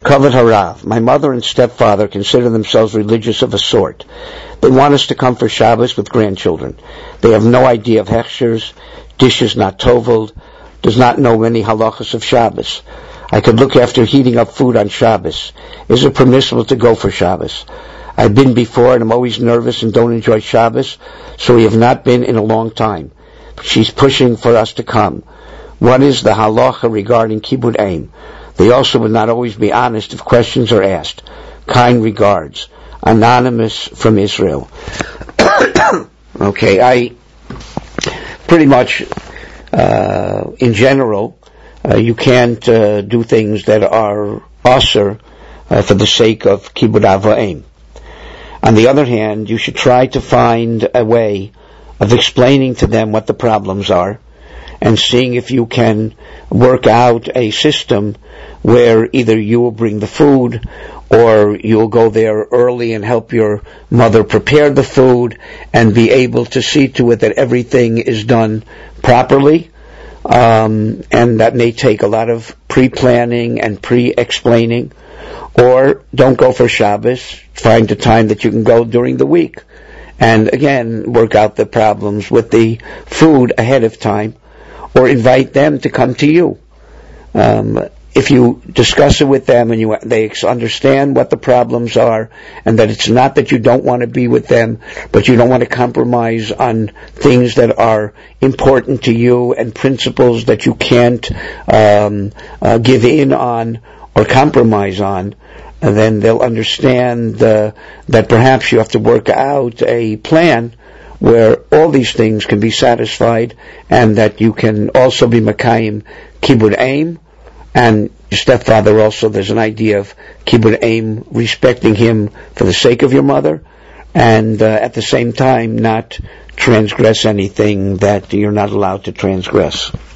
Kavod Harav. My mother and stepfather consider themselves religious of a sort. They want us to come for Shabbos with grandchildren. They have no idea of hechshers, dishes not toveled, does not know many halachas of Shabbos. I could look after heating up food on Shabbos. Is it permissible to go for Shabbos? I've been before and I'm always nervous and don't enjoy Shabbos, so we have not been in a long time. She's pushing for us to come. What is the halacha regarding kibbud aim? They also would not always be honest if questions are asked. Kind regards. Anonymous from Israel. Okay, I pretty much, in general, you can't do things that are asur for the sake of kibbud av va'em. On the other hand, you should try to find a way of explaining to them what the problems are and seeing if you can work out a system where either you will bring the food or you'll go there early and help your mother prepare the food and be able to see to it that everything is done properly. And that may take a lot of pre-planning and pre-explaining. Or don't go for Shabbos, find a time that you can go during the week. And again, work out the problems with the food ahead of time, or invite them to come to you. If you discuss it with them and they understand what the problems are, and that it's not that you don't want to be with them, but you don't want to compromise on things that are important to you and principles that you can't give in on or compromise on, and then they'll understand that perhaps you have to work out a plan where all these things can be satisfied, and that you can also be Makayim kibbud aim, and your stepfather also, there's an idea of kibbud aim, respecting him for the sake of your mother, and at the same time not transgress anything that you're not allowed to transgress.